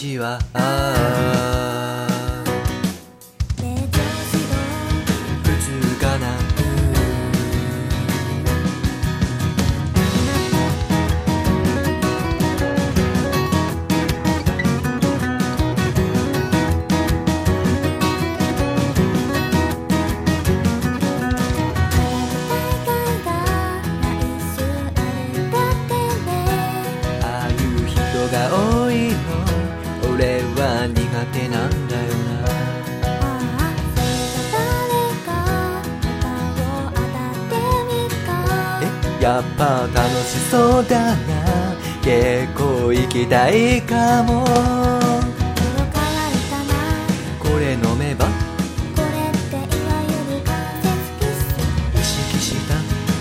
日は普通かな。ああいう人が多いの俺は苦手なんだよな。やっぱ楽しそうだな。結構行きたいかも。これ飲めば意識した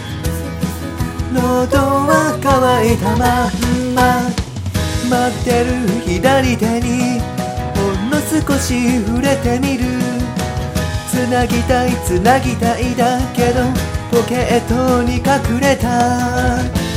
喉は渇いたまんま待ってる左手にほんの少し触れてみる。つなぎたいだけどポケットに隠れた